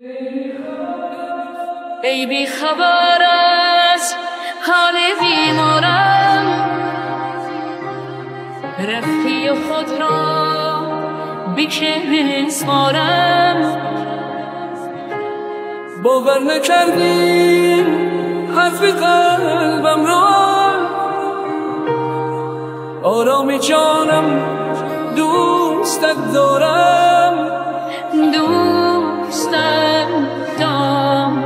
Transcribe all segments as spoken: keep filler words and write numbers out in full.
ای بی خبر از حال بیمارم، رفتی و خود را بی که بسپارم. باور نکردی حرف قلبم را، آرامی جانم دوستت دارم. دوستم دارم،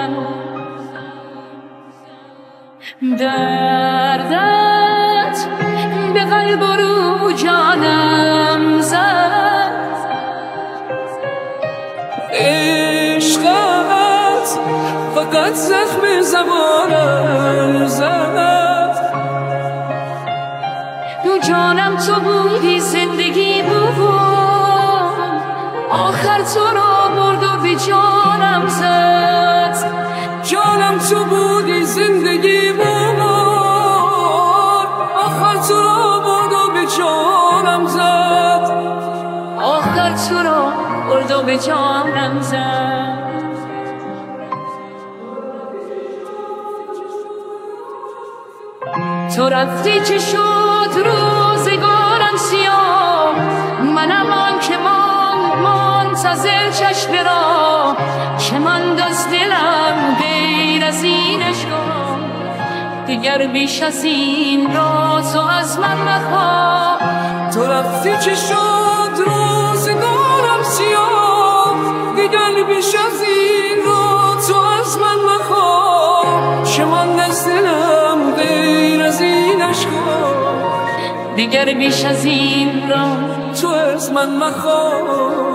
دردت به قلب و رو جانم زد. عشقت فقط زخم زبانم زد. دو جانم تو بودی، زندگی بود، آخر تو را برد و به جانم زد. جانم تو بودی، زندگی بود، آخر تو را برد و به جانم زد. آخر تو را برد و به جانم زد. تو رفتی چه شد روزگارم سیاه، منم آن که ماند منتظر چشم را، که ماند از دلم غیر از این عشقا. دیگر بیش از این را تو از من مخواه. تو رفتی چه شد روزگارم سیاه، دیگر بیش از این را تو از من مخواه. که ماند از دلم غیر از این عشقا. دیگر بیش از این را تو از من مخواه.